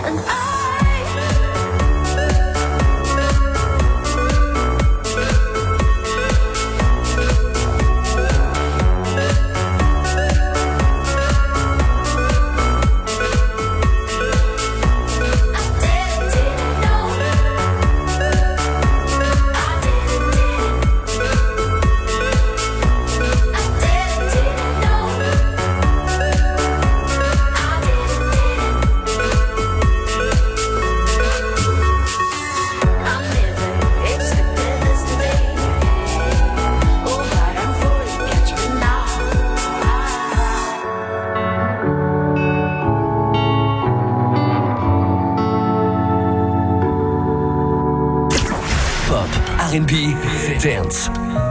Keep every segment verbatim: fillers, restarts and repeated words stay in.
R and B, dance.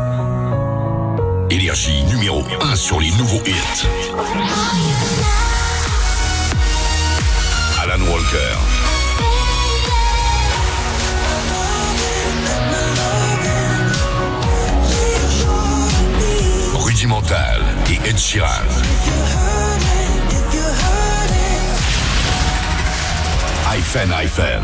Énergie numéro un sur les nouveaux hits. Alan Walker. Rudimental et Ed Sheeran. Hyphen, Hyphen.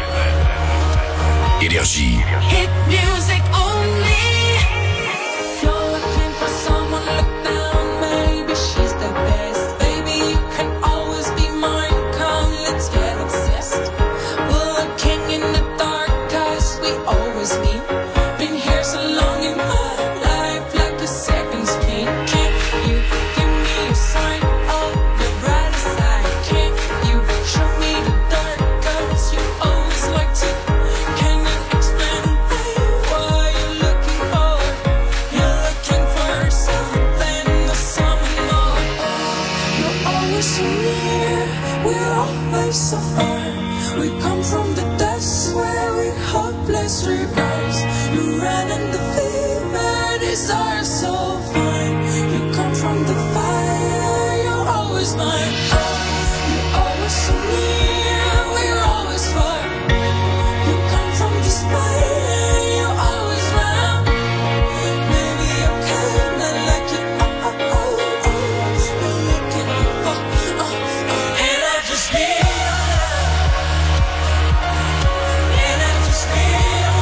Énergie. Hit music only. You're looking for someone, look down. Maybe she's the best. Baby, you can always be mine. Come, let's get obsessed. We're a king in the dark, cause we always meet. Been here so long in my life, like a second skin. Can't you give me a sign of the brighter side? Can't you show me the dark, cause you always like to. Can you explain what you're looking for? You're looking for something or someone more. You're always so near, we're always so far. We come from the dust where we hopelessly rise. You ran in the fever, these are so fine. You come from the fire, you're always mine. You're always so near, we're always far. You come from the spider, you're always round. Maybe I'm kinda like you, oh, oh, oh, oh. You're looking for, oh, oh. And I just need your love. And I just need your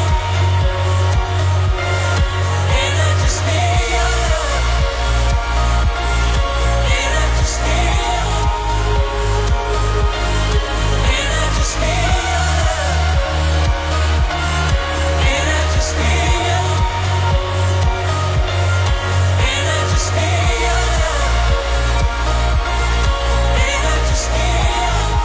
And I just need your love. And I just need your And I just need your And I just need you. And I just need you. And I just need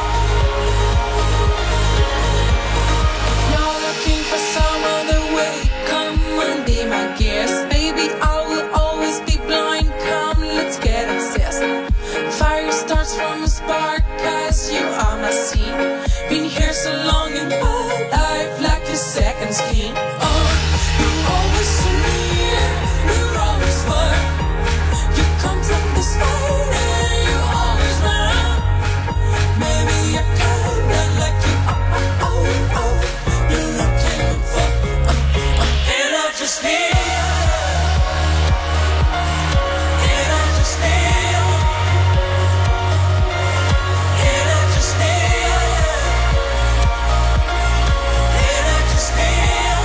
you. You're looking for some other way. Come and be my guest. Baby, I will always be blind. Come, let's get obsessed. Fire starts from a spark, cause you are my scene. Been here so long in my life, like a second skin. Oh, you're always so near, you're always far. You come from the spider, you're always round. Maybe I kinda like you, oh, oh, oh, oh. You're looking for, oh, oh. And I just need you. And I just need you. And I just need you. And I just need you.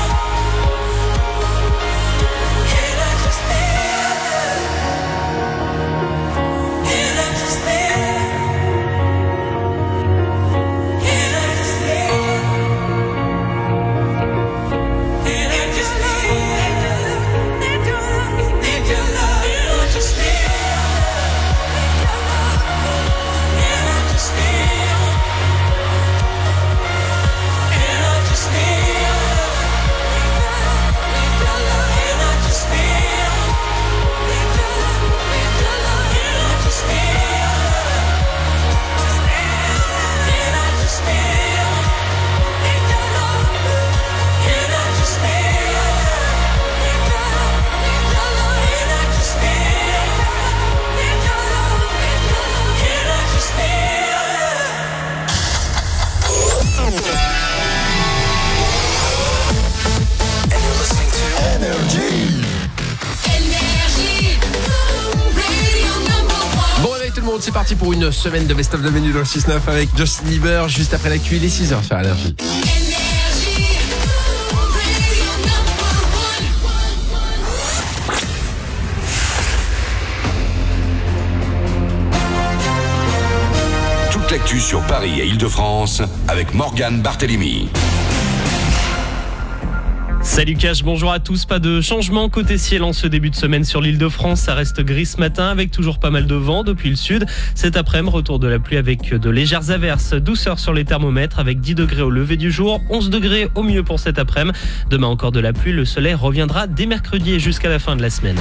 And I just need you. And I just need you. And I just need you. And I just need you. Need your love. Need your love. And I just need you. And I just need you. And I just need you. Need your love. And I just need you. Need your love. Need your love. And I just need you. And I just need you. Need your love. And I just need you. Need your love. Need your love. And I just need you. Need your love. Need your love. And I just need you. And you're listening to Énergie. Énergie. Radio number one. Bon réveil tout le monde, monde, c'est parti pour une semaine de best-of de Manu dans le six neuf avec Justin Bieber. Juste après l'actu, il est six heures sur Énergie. Toute l'actu sur Paris et Île-de-France avec Morgane Barthélémy. Salut Cash, bonjour à tous. Pas de changement côté ciel en ce début de semaine sur l'Île-de-France. Ça reste gris ce matin avec toujours pas mal de vent depuis le sud. Cet après-midi, retour de la pluie avec de légères averses. Douceur sur les thermomètres avec dix degrés au lever du jour, onze degrés au mieux pour cet après-midi. Demain encore de la pluie, le soleil reviendra dès mercredi et jusqu'à la fin de la semaine.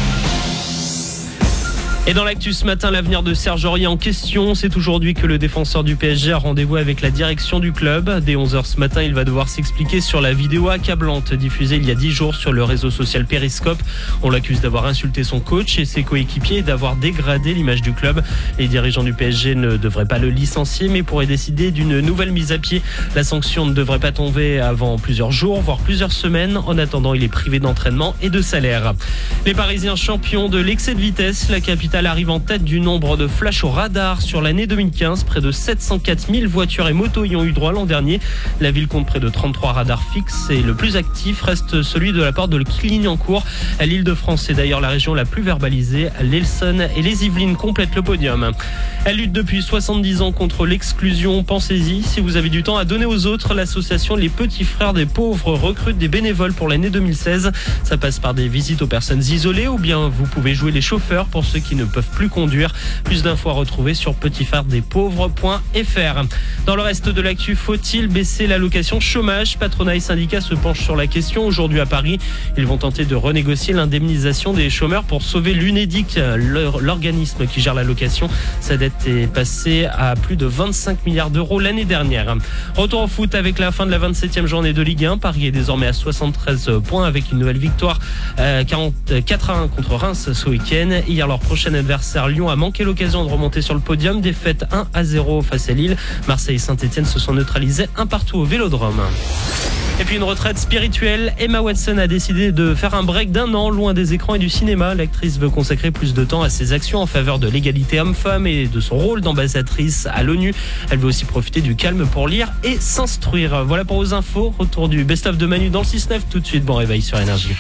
Et dans l'actu ce matin, l'avenir de Serge Aurier en question. C'est aujourd'hui que le défenseur du P S G a rendez-vous avec la direction du club. Dès onze heures ce matin, il va devoir s'expliquer sur la vidéo accablante diffusée il y a dix jours sur le réseau social Periscope. On l'accuse d'avoir insulté son coach et ses coéquipiers et d'avoir dégradé l'image du club. Les dirigeants du P S G ne devraient pas le licencier mais pourraient décider d'une nouvelle mise à pied. La sanction ne devrait pas tomber avant plusieurs jours, voire plusieurs semaines. En attendant, il est privé d'entraînement et de salaire. Les Parisiens champions de l'excès de vitesse, la capitale arrive en tête du nombre de flashs au radar sur l'année deux mille quinze. Près de sept cent quatre mille voitures et motos y ont eu droit l'an dernier. La ville compte près de trente-trois radars fixes et le plus actif reste celui de la part de Clignancourt. L'Île-de-France est d'ailleurs la région la plus verbalisée. L'Essonne et les Yvelines complètent le podium. Elle lutte depuis soixante-dix ans contre l'exclusion. Pensez-y, si vous avez du temps à donner aux autres, l'association Les Petits Frères des Pauvres recrute des bénévoles pour l'année deux mille seize. Ça passe par des visites aux personnes isolées ou bien vous pouvez jouer les chauffeurs pour ceux qui ne peuvent plus conduire. Plus d'infos à retrouver sur petit frères des pauvres point f r. Dans le reste de l'actu, faut-il baisser l'allocation chômage ? Patronat et syndicats se penchent sur la question aujourd'hui à Paris. Ils vont tenter de renégocier l'indemnisation des chômeurs pour sauver l'Unédic, l'organisme qui gère l'allocation. Sa dette est passée à plus de vingt-cinq milliards d'euros l'année dernière. Retour au foot avec la fin de la vingt-septième journée de Ligue un. Paris est désormais à soixante-treize points avec une nouvelle victoire euh, quarante-quatre à un contre Reims ce week-end. Hier, leur prochaine adversaire Lyon a manqué l'occasion de remonter sur le podium. Défaite un à zéro face à Lille. Marseille et Saint-Etienne se sont neutralisés un partout au Vélodrome. Et puis une retraite spirituelle. Emma Watson a décidé de faire un break d'un an loin des écrans et du cinéma. L'actrice veut consacrer plus de temps à ses actions en faveur de l'égalité homme-femme et de son rôle d'ambassadrice à l'ONU. Elle veut aussi profiter du calme pour lire et s'instruire. Voilà pour vos infos. Retour du best-of de Manu dans le six neuf tout de suite. Bon réveil sur Énergie.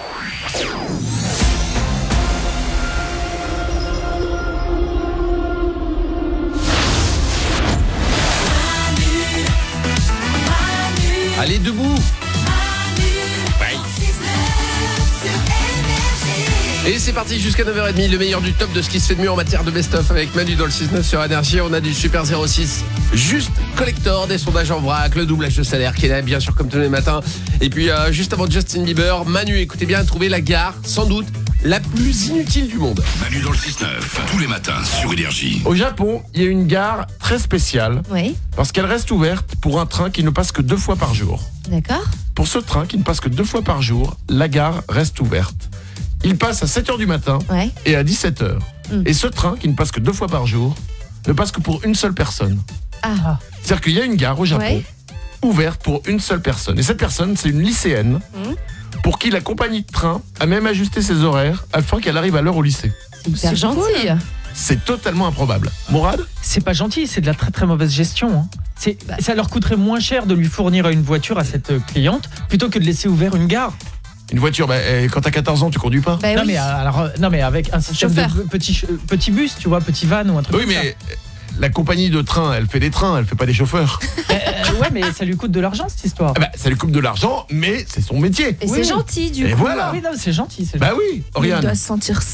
Allez, debout. Et c'est parti jusqu'à neuf heures trente, le meilleur du top de ce qui se fait de mieux en matière de best-of avec Manu dans le six neuf sur Énergie. On a du Super zéro six juste collector, des sondages en vrac, le doublage de salaire qui est là bien sûr comme tous les matins. Et puis euh, juste avant Justin Bieber, Manu, écoutez bien, trouver la gare sans doute la plus inutile du monde. Manu dans le six neuf, tous les matins sur Énergie. Au Japon, il y a une gare très spéciale. Oui. Parce qu'elle reste ouverte pour un train qui ne passe que deux fois par jour. D'accord. Pour ce train qui ne passe que deux fois par jour, la gare reste ouverte. Il passe à sept heures du matin Ouais. et à dix-sept heures. Mm. Et ce train, qui ne passe que deux fois par jour, ne passe que pour une seule personne. Ah. C'est-à-dire qu'il y a une gare au Japon Ouais. ouverte pour une seule personne. Et cette personne, c'est une lycéenne Mm. pour qui la compagnie de train a même ajusté ses horaires afin qu'elle arrive à l'heure au lycée. C'est hyper C'est gentil. cool. C'est totalement improbable. Mourad ? C'est pas gentil, c'est de la très très mauvaise gestion. Hein. C'est, ça leur coûterait moins cher de lui fournir une voiture à cette cliente plutôt que de laisser ouvert une gare. Une voiture, bah, eh, quand t'as quatorze ans, tu conduis pas ? Bah non, oui. mais, alors, euh, non mais avec un système Chauffeur. de petit, ch- petit bus, tu vois, petit van ou un truc Oui, comme mais la compagnie de train, elle fait des trains, elle fait pas des chauffeurs. ça. Euh, ouais, mais ça lui coûte de l'argent cette histoire. Ah bah, ça lui coûte de l'argent, mais c'est son métier. Et Oui. c'est gentil du Et coup. voilà. Oui, non, c'est gentil. C'est Bah gentil. oui, Oh, Oh, euh, Oriane. bah, Ah, bah, bah, euh, bah, euh, bah,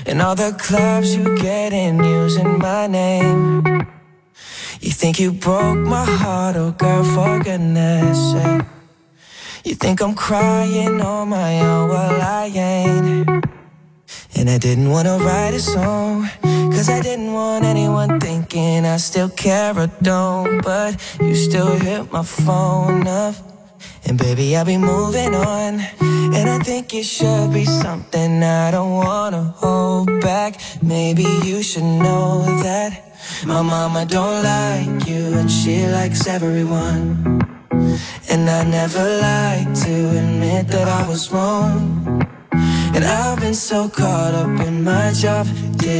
And all the clubs you get in using my name. You think you broke my heart, oh girl, for goodness sake. You think I'm crying on my own, well I ain't. And I didn't wanna write a song, cause I didn't want anyone thinking I still care or don't. But you still hit my phone up, and baby I'll be moving on. And I think it should be something I don't wanna hold back. Maybe you should know that my mama don't like you and she likes everyone. And I never like to admit that I was wrong. And I've been so caught up in my job, yeah.